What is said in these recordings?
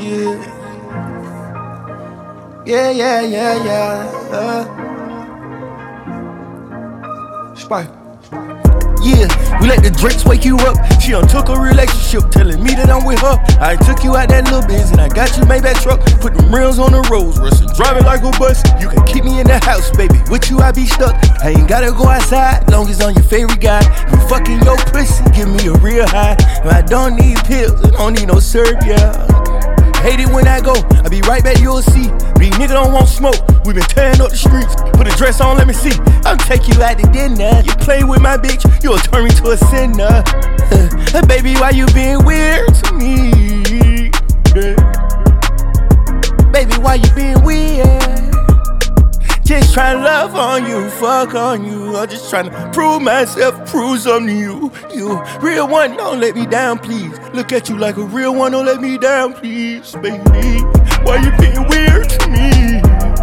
Spike. Yeah, we let the drinks wake you up. She done took a relationship, telling me that I'm with her. I took you out that little biz and I got you Maybach truck. Put them rims on the roads, rustin', driving like a bus. You can keep me in the house, baby. With you I be stuck. I ain't gotta go outside, long as I'm your favorite guy. You fucking your pussy, give me a real high. I don't need pills, I don't need no syrup, yeah. Hate it when I go, I be right back, you'll see. These niggas don't want smoke, we been tearing up the streets. Put a dress on, let me see. I'll take you out to dinner. You play with my bitch, you'll turn me to a sinner. Baby, why you being weird to me? Baby, why you being weird? Just tryna love on you, fuck on you. I'm just tryna prove myself, prove something to you. You real one, don't let me down, please. Look at you like a real one, don't let me down, please, baby. Why you being weird to me?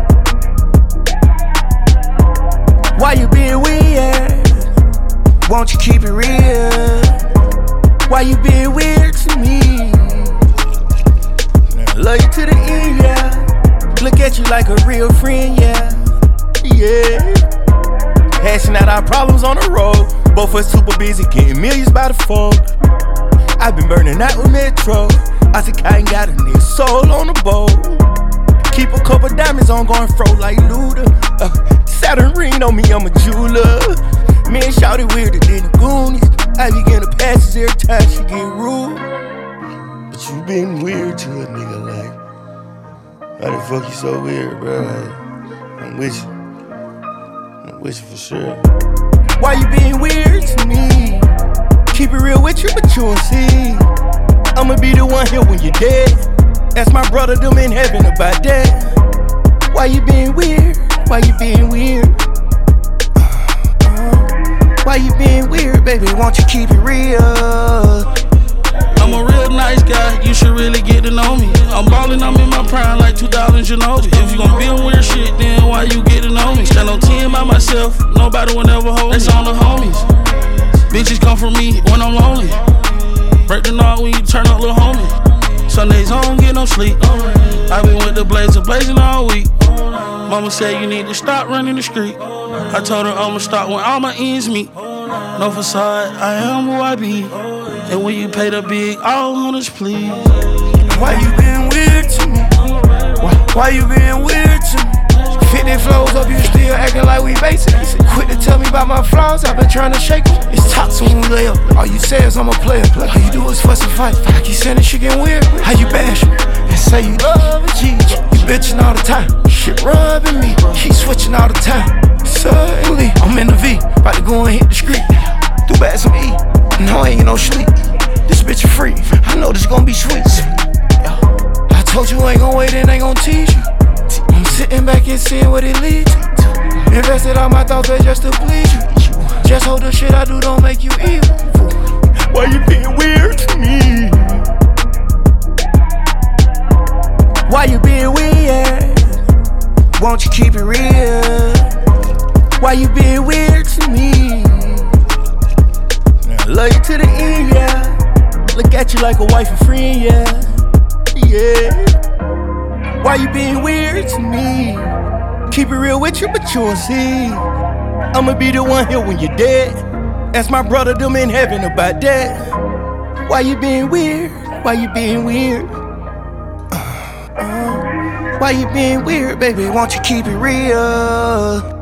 Why you being weird? Won't you keep it real? Why you being weird to me? I love you to the end, yeah. Look at you like a real friend, yeah. Yeah, hashing out our problems on the road. Both of us super busy, getting millions by the fold. I've been burning out with Metro. I think I ain't got a nigga soul on the bowl. Keep a couple diamonds on, going fro like Luda. Saturn ring on me, I'm a jeweler. Me and Shawty weirder than the Goonies. I be getting the passes every time she get rude. But you been weird to a nigga, like, how the fuck you so weird, bro? Like, I'm with you. I'm with you for sure. Why you being weird to me? Keep it real with you, but you won't see. I'ma be the one here when you're dead. Ask my brother, them in heaven about that. Why you being weird? Why you being weird? Why you being weird, baby? Won't you keep it real? I'm a real nice guy, you should really get to know me. I'm ballin', I'm in my prime like 2000 Ginobili. If you gon' be on weird shit, then why you get to know me? Stand on 10 by myself, nobody will ever hold me. That's on the homies. Bitches come for me when I'm lonely. Break the knot when you turn up, little homie. Sundays I don't get no sleep. I been with the blazer blazing all week. Mama said you need to stop running the street. I told her I'ma stop when all my ends meet. No facade, I am who I be. And when you pay the big, all hunters please. Why you being weird to me? Why you being weird to me? 50 flows up, you still acting like we basic. Quit to tell me about my flaws, I've been trying to shake them. It's tops when we lay up. All you say is I'm a player. All you do is fuss and fight. I keep saying this shit getting weird. How you bash me and say you love a G? You bitching all the time. Shit rubbing me. Keep switching all the time. Suddenly, I'm in the V, about to go and hit the street. Do bad some E. No, I ain't no sleep. This bitch is free. I know this gon' be sweet. I told you I ain't gon' wait and ain't gon' tease you. I'm sitting back and seeing what it leads to. Invested all my thoughts there just to please you. Just hold the shit I do don't make you evil. Why you being weird to me? Why you being weird? Won't you keep it real? Why you being weird to me? I love you to the end, yeah. Look at you like a wife and friend, yeah. Yeah. Why you being weird to me? Keep it real with you, but you won't see. I'ma be the one here when you're dead. Ask my brother, them in heaven about that. Why you being weird? Why you being weird? Why you being weird, baby? Won't you keep it real?